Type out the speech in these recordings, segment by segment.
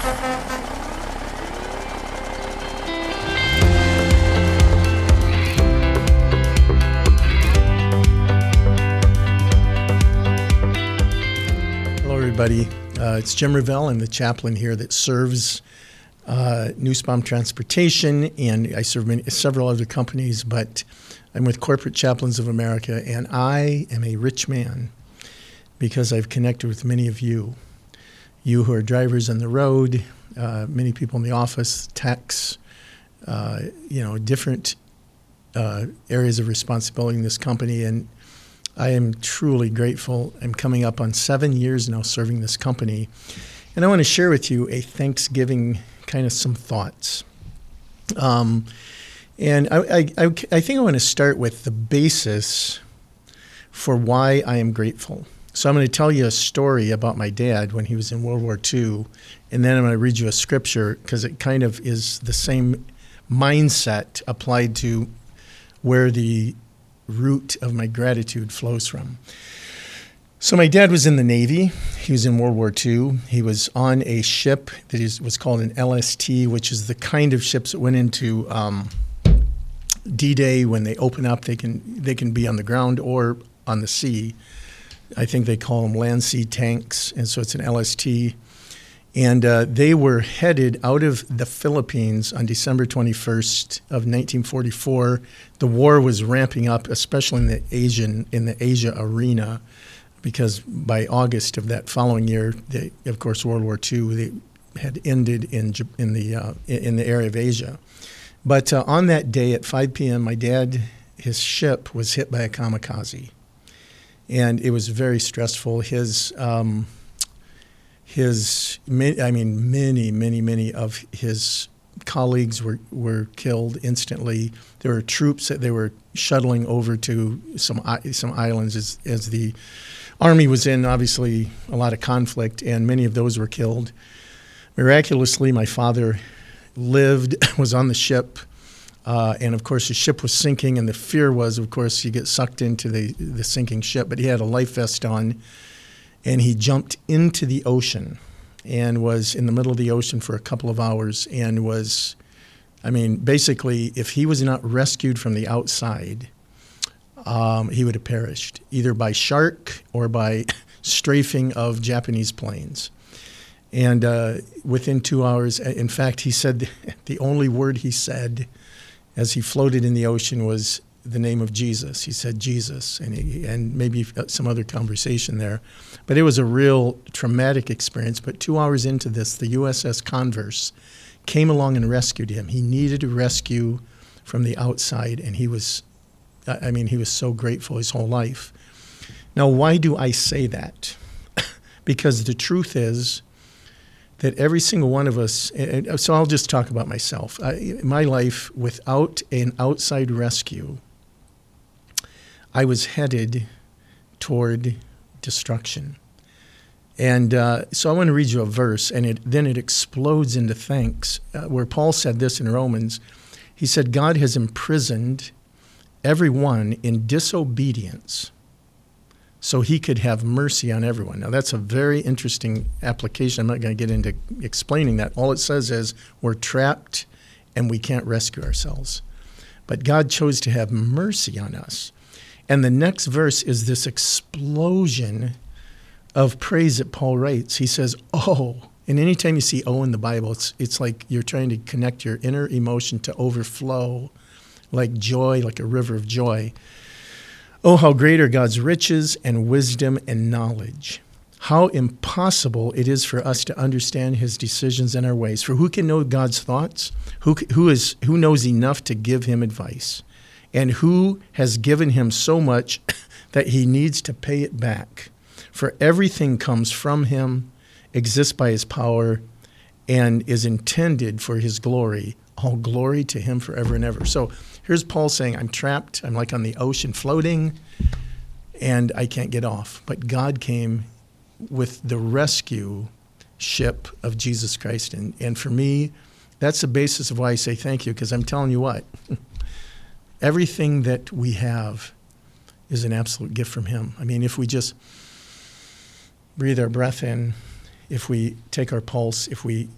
Hello, everybody. It's Jim Revelle. I'm the chaplain here that serves Nussbaum Transportation, and I serve several other companies, but I'm with Corporate Chaplains of America, and I am a rich man because I've connected with many of you who are drivers on the road, many people in the office, techs, different areas of responsibility in this company, and I am truly grateful. I'm coming up on 7 years now serving this company, and I want to share with you a Thanksgiving kind of some thoughts. And I think I want to start with the basis for why I am grateful. So I'm going to tell you a story about my dad when he was in World War II, and then I'm going to read you a scripture because it kind of is the same mindset applied to where the root of my gratitude flows from. So my dad was in the Navy. He was in World War II. He was on a ship that was called an LST, which is the kind of ships that went into D-Day. When they open up, they can be on the ground or on the sea. I think they call them land sea tanks, and so it's an LST. And they were headed out of the Philippines on December 21st of 1944. The war was ramping up, especially in the Asia arena, because by August of that following year, of course, World War II, they had ended in the area of Asia. But on that day at 5 p.m., my dad, his ship was hit by a kamikaze, and it was very stressful. Many of his colleagues were killed instantly. There were troops that they were shuttling over to some islands as the Army was in, obviously, a lot of conflict, and many of those were killed. Miraculously, my father lived, was on the ship, and of course the ship was sinking, and the fear was, of course, you get sucked into the sinking ship, but he had a life vest on, and he jumped into the ocean and was in the middle of the ocean for a couple of hours and was, basically, if he was not rescued from the outside, he would have perished, either by shark or by strafing of Japanese planes. And within 2 hours, in fact, he said the only word he said as he floated in the ocean was the name of Jesus. He said Jesus, and maybe some other conversation there. But it was a real traumatic experience. But 2 hours into this, the USS Converse came along and rescued him. He needed a rescue from the outside, and he was so grateful his whole life. Now, why do I say that? Because the truth is that every single one of us, so I'll just talk about myself. My life, without an outside rescue, I was headed toward destruction. And so I want to read you a verse, and then it explodes into thanks, where Paul said this in Romans. He said, God has imprisoned everyone in disobedience so he could have mercy on everyone. Now, that's a very interesting application. I'm not going to get into explaining that. All it says is we're trapped and we can't rescue ourselves. But God chose to have mercy on us. And the next verse is this explosion of praise that Paul writes. He says, oh, and anytime you see oh in the Bible, it's like you're trying to connect your inner emotion to overflow, like joy, like a river of joy. Oh, how great are God's riches and wisdom and knowledge. How impossible it is for us to understand his decisions and our ways. For who can know God's thoughts? Who knows enough to give him advice? And who has given him so much that he needs to pay it back? For everything comes from him, exists by his power, and is intended for his glory. All glory to him forever and ever. So here's Paul saying, I'm trapped. I'm like on the ocean floating, and I can't get off. But God came with the rescue ship of Jesus Christ. And for me, that's the basis of why I say thank you, because I'm telling you what, everything that we have is an absolute gift from him. I mean, if we just breathe our breath in, if we take our pulse, if we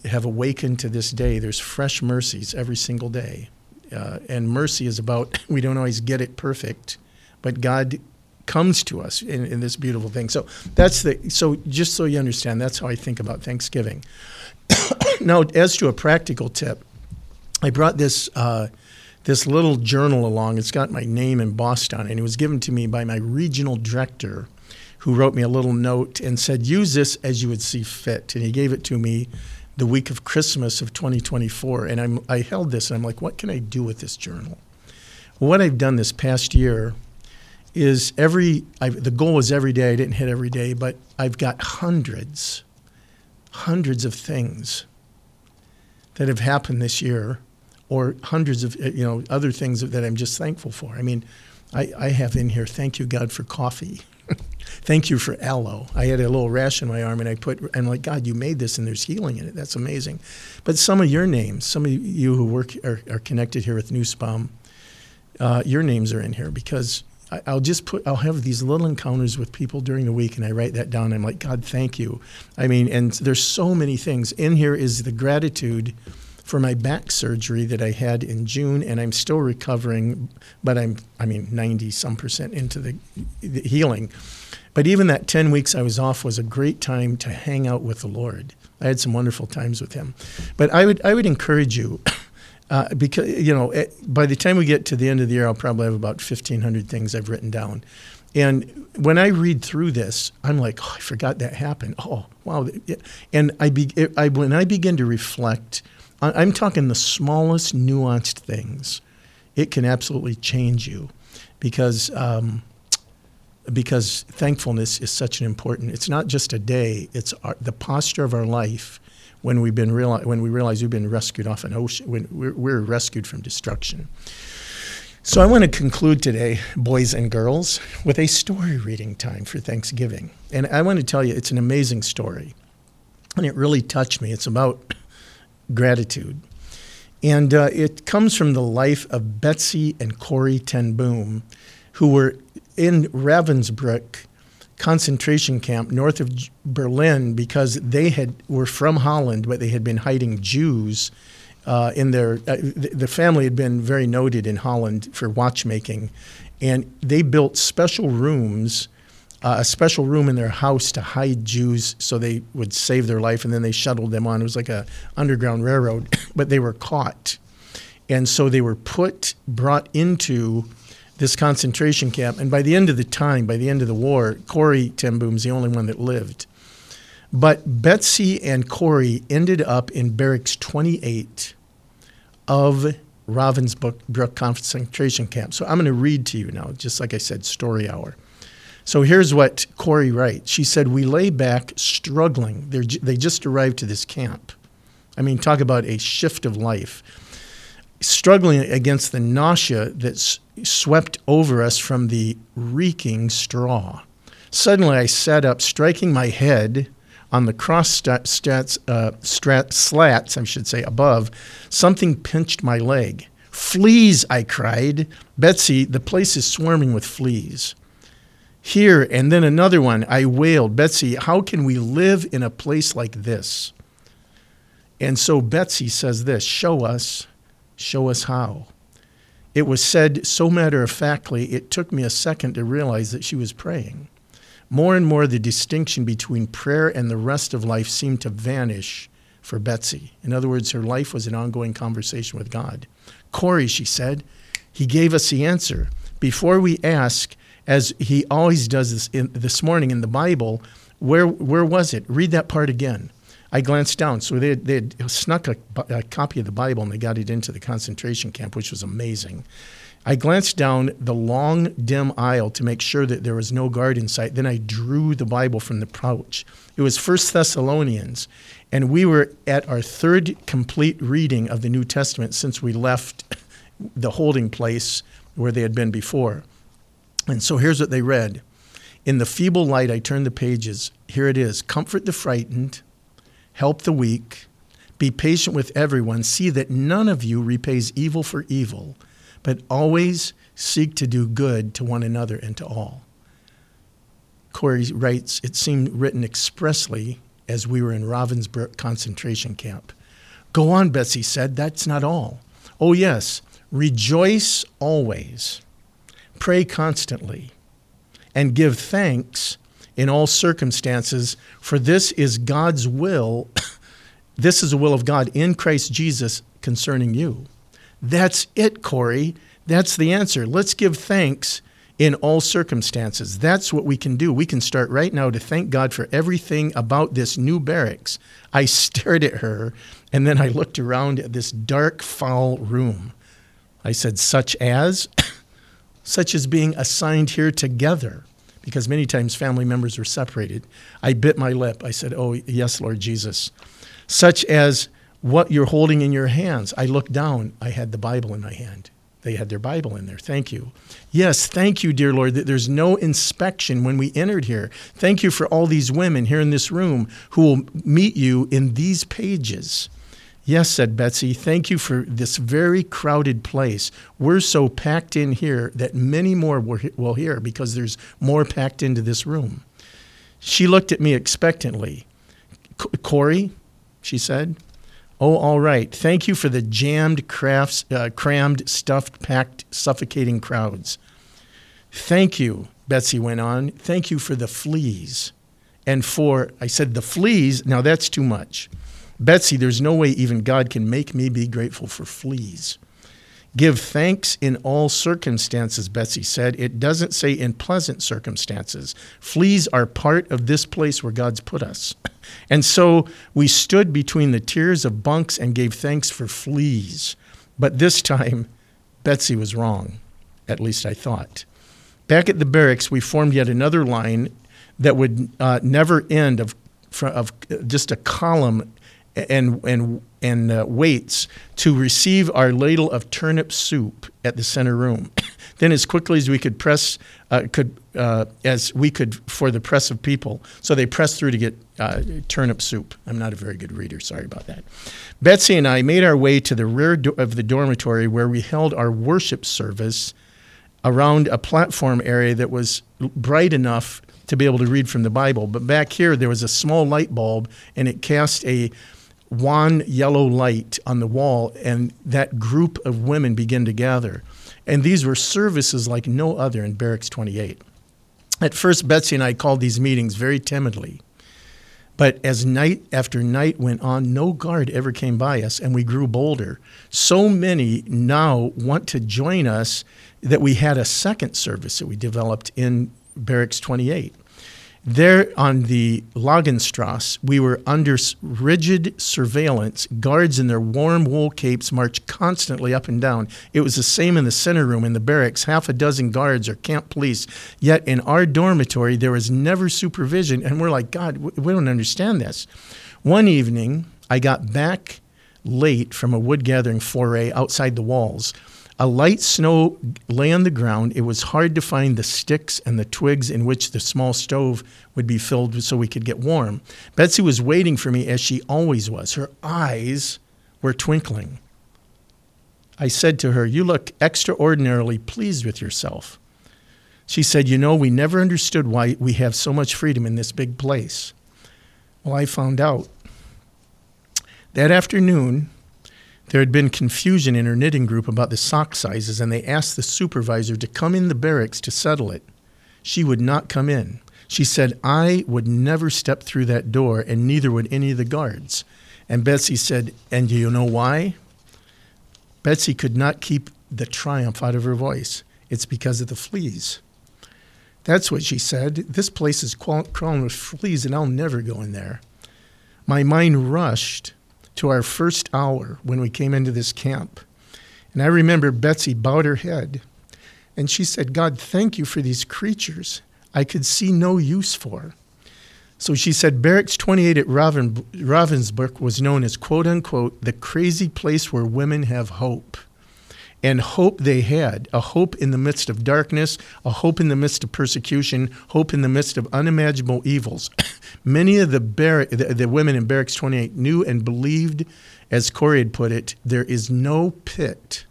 have awakened to this day. There's fresh mercies every single day. And mercy is about, we don't always get it perfect, but God comes to us in this beautiful thing. So so just so you understand, that's how I think about Thanksgiving. Now, as to a practical tip, I brought this little journal along. It's got my name embossed on it, and it was given to me by my regional director, who wrote me a little note and said, use this as you would see fit. And he gave it to me the week of Christmas of 2024. And I held this, and I'm like, what can I do with this journal? Well, what I've done this past year is the goal is every day. I didn't hit every day, but I've got hundreds of things that have happened this year, or hundreds of other things that I'm just thankful for. I mean, I have in here, thank you, God, for coffee. Thank you for aloe. I had a little rash in my arm, and I'm like, God, you made this, and there's healing in it. That's amazing. But some of your names, some of you who are connected here with Nussbaum, your names are in here, because I'll have these little encounters with people during the week, and I write that down. I'm like, God, thank you. I mean, and there's so many things. In here is the gratitude for my back surgery that I had in June, and I'm still recovering, but I'm 90-some% into the healing. But even that 10 weeks I was off was a great time to hang out with the Lord. I had some wonderful times with him. But I would encourage you, because by the time we get to the end of the year, I'll probably have about 1,500 things I've written down. And when I read through this, I'm like, oh, I forgot that happened. Oh, wow. And when I begin to reflect, I'm talking the smallest nuanced things. It can absolutely change you, because thankfulness is such an important. It's not just a day. It's the posture of our life when we realize we've been rescued off an ocean. When we're rescued from destruction. So I want to conclude today, boys and girls, with a story reading time for Thanksgiving. And I want to tell you, it's an amazing story, and it really touched me. It's about gratitude. And it comes from the life of Betsy and Corrie ten Boom, who were in Ravensbrück concentration camp north of Berlin, because they were from Holland, but they had been hiding Jews the family had been very noted in Holland for watchmaking, and they built special rooms, a special room in their house to hide Jews so they would save their life, and then they shuttled them on. It was like a underground railroad, but they were caught. And so they were brought into this concentration camp, and by the end of the war, Corrie ten Boom's the only one that lived. But Betsy and Corrie ended up in Barracks 28 of Ravensbrück concentration camp. So I'm going to read to you now, just like I said, story hour. So here's what Corrie writes. She said, "We lay back struggling." They just arrived to this camp. I mean, talk about a shift of life. Struggling against the nausea that swept over us from the reeking straw. Suddenly I sat up, striking my head on the cross slats, I should say, above. Something pinched my leg. "Fleas," I cried. "Betsy, the place is swarming with fleas." "Here," and then another one, I wailed. "Betsy, how can we live in a place like this?" And so Betsy says this, show us how. It was said so matter-of-factly, it took me a second to realize that she was praying. More and more, the distinction between prayer and the rest of life seemed to vanish for Betsy. In other words, her life was an ongoing conversation with God. "Corrie," she said, "he gave us the answer. Before we ask, as he always does this morning in the Bible, where was it? Read that part again." I glanced down. So they had snuck a copy of the Bible, and they got it into the concentration camp, which was amazing. I glanced down the long, dim aisle to make sure that there was no guard in sight. Then I drew the Bible from the pouch. It was 1 Thessalonians, and we were at our third complete reading of the New Testament since we left the holding place where they had been before. And so here's what they read. "In the feeble light, I turned the pages. Here it is. Comfort the frightened, help the weak, be patient with everyone. See that none of you repays evil for evil, but always seek to do good to one another and to all." Corrie writes, "It seemed written expressly as we were in Ravensbrück concentration camp." Go on, Betsy said. That's not all. Oh, yes. Rejoice always. Pray constantly. And give thanks in all circumstances, for this is God's will. This is the will of God in Christ Jesus concerning you. That's it, Corey. That's the answer. Let's give thanks in all circumstances. That's what we can do. We can start right now to thank God for everything about this new barracks. I stared at her, and then I looked around at this dark, foul room. I said, such as? Such as being assigned here together, because many times family members were separated. I bit my lip. I said, oh, yes, Lord Jesus. Such as what you're holding in your hands. I looked down. I had the Bible in my hand. They had their Bible in there. Thank you. Yes, thank you, dear Lord, that there's no inspection when we entered here. Thank you for all these women here in this room who will meet you in these pages. Yes, said Betsy, thank you for this very crowded place. We're so packed in here that many more will hear because there's more packed into this room. She looked at me expectantly. Corey, she said. Oh, all right. Thank you for the jammed, crammed, stuffed, packed, suffocating crowds. Thank you, Betsy went on. Thank you for the fleas. And I said, the fleas? Now that's too much. Betsy, there's no way even God can make me be grateful for fleas. Give thanks in all circumstances, Betsy said. It doesn't say in pleasant circumstances. Fleas are part of this place where God's put us. And so we stood between the tiers of bunks and gave thanks for fleas. But this time, Betsy was wrong, at least I thought. Back at the barracks, we formed yet another line that would never end of just a column and waits to receive our ladle of turnip soup at the center room. Then, as quickly as we could for the press of people. So they pressed through to get turnip soup. I'm not a very good reader. Sorry about that. Betsy and I made our way to the rear of the dormitory where we held our worship service around a platform area that was bright enough to be able to read from the Bible. But back here, there was a small light bulb, and it cast a wan yellow light on the wall, and that group of women began to gather. And these were services like no other in Barracks 28. At first, Betsy and I called these meetings very timidly. But as night after night went on, no guard ever came by us, and we grew bolder. So many now want to join us that we had a second service that we developed in Barracks 28. There on the Lagenstrasse, we were under rigid surveillance. Guards in their warm wool capes marched constantly up and down. It was the same in the center room in the barracks, half a dozen guards or camp police. Yet in our dormitory, there was never supervision, and we're like, God, we don't understand this. One evening, I got back late from a wood gathering foray outside the walls. A light snow lay on the ground. It was hard to find the sticks and the twigs in which the small stove would be filled so we could get warm. Betsy was waiting for me as she always was. Her eyes were twinkling. I said to her, "You look extraordinarily pleased with yourself." She said, "You know, we never understood why we have so much freedom in this big place." Well, I found out. That afternoon, there had been confusion in her knitting group about the sock sizes, and they asked the supervisor to come in the barracks to settle it. She would not come in. She said, "I would never step through that door, and neither would any of the guards." And Betsy said, "And do you know why?" Betsy could not keep the triumph out of her voice. "It's because of the fleas." That's what she said. "This place is crawling with fleas, and I'll never go in there." My mind rushed to our first hour when we came into this camp. And I remember Betsy bowed her head, and she said, "God, thank you for these creatures I could see no use for." So she said Barracks 28 at Ravensbrück was known as, quote unquote, the crazy place where women have hope. And hope they had, a hope in the midst of darkness, a hope in the midst of persecution, hope in the midst of unimaginable evils. Many of the women in Barracks 28 knew and believed, as Corey had put it, there is no pit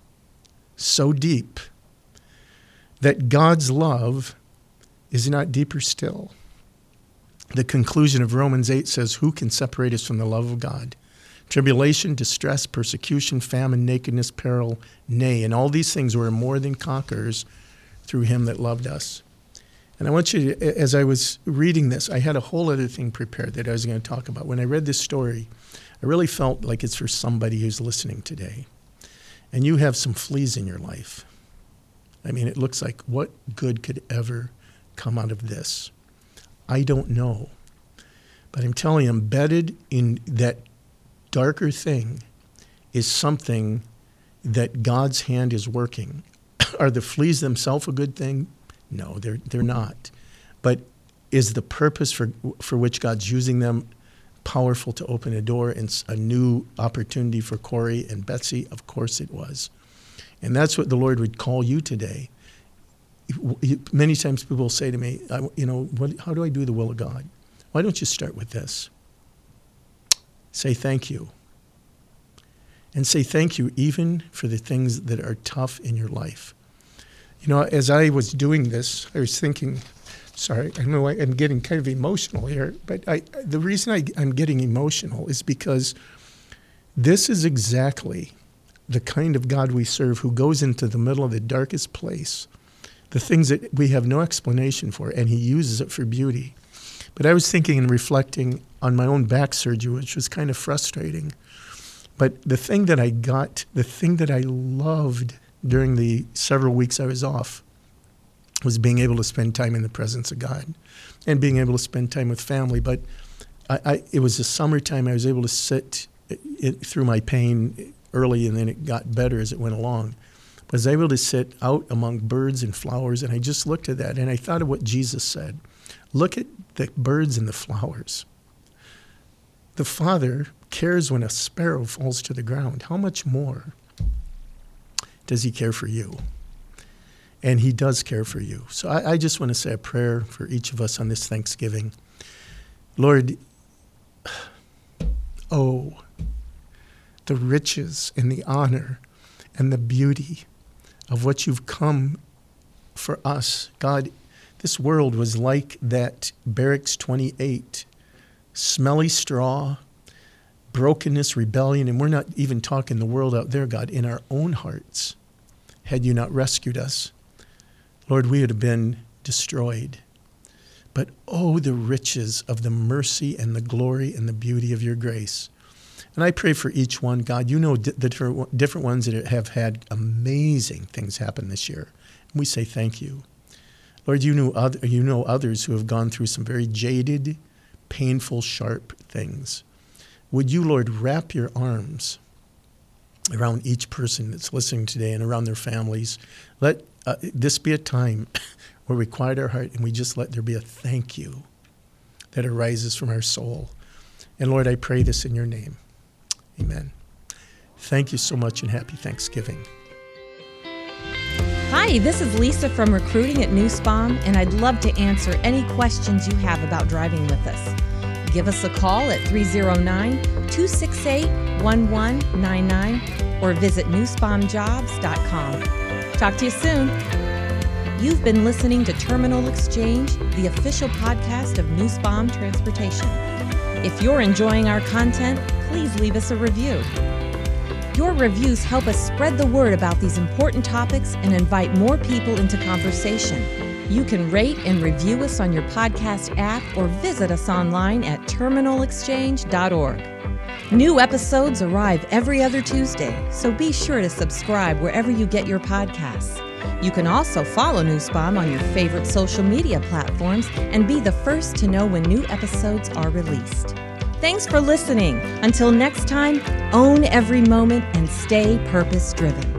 so deep that God's love is not deeper still. The conclusion of Romans 8 says, "Who can separate us from the love of God?" tribulation, distress, persecution, famine, nakedness, peril, nay. And all these things were more than conquerors through him that loved us. And I want you to, as I was reading this, I had a whole other thing prepared that I was going to talk about. When I read this story, I really felt like it's for somebody who's listening today. And you have some fleas in your life. I mean, it looks like what good could ever come out of this? I don't know. But I'm telling you, embedded in that darker thing is something that God's hand is working. Are the fleas themselves a good thing? No, they're not. But is the purpose for which God's using them powerful to open a door and a new opportunity for Corey and Betsy? Of course it was. And that's what the Lord would call you today. Many times people will say to me, how do I do the will of God? Why don't you start with this? Say thank you. And say thank you even for the things that are tough in your life. You know, as I was doing this, I was thinking, sorry, I know I'm getting kind of emotional here, but the reason I'm getting emotional is because this is exactly the kind of God we serve, who goes into the middle of the darkest place, the things that we have no explanation for, and he uses it for beauty. But I was thinking and reflecting on my own back surgery, which was kind of frustrating. But the thing that I got, the thing that I loved during the several weeks I was off, was being able to spend time in the presence of God and being able to spend time with family. But it was the summertime. I was able to sit through my pain early, and then it got better as it went along. I was able to sit out among birds and flowers, and I just looked at that, and I thought of what Jesus said. Look at the birds and the flowers. The Father cares when a sparrow falls to the ground. How much more does he care for you? And he does care for you. So I just want to say a prayer for each of us on this Thanksgiving. Lord, oh, the riches and the honor and the beauty of what you've come for us. God, this world was like that Barracks 28, smelly straw, brokenness, rebellion, and we're not even talking the world out there, God, in our own hearts. Had you not rescued us, Lord, we would have been destroyed. But oh, the riches of the mercy and the glory and the beauty of your grace. And I pray for each one, God. You know the different ones that have had amazing things happen this year. And we say thank you. Lord, you know others who have gone through some very jaded, painful, sharp things. Would you, Lord, wrap your arms around each person that's listening today and around their families. Let this be a time where we quiet our heart and we just let there be a thank you that arises from our soul. And Lord, I pray this in your name. Amen. Thank you so much and happy Thanksgiving. Hi, this is Lisa from Recruiting at Nussbaum, and I'd love to answer any questions you have about driving with us. Give us a call at 309-268-1199 or visit nussbaumjobs.com. Talk to you soon. You've been listening to Terminal Exchange, the official podcast of Nussbaum Transportation. If you're enjoying our content, please leave us a review. Your reviews help us spread the word about these important topics and invite more people into conversation. You can rate and review us on your podcast app or visit us online at terminalexchange.org. New episodes arrive every other Tuesday, so be sure to subscribe wherever you get your podcasts. You can also follow Nussbaum on your favorite social media platforms and be the first to know when new episodes are released. Thanks for listening. Until next time, own every moment and stay purpose-driven.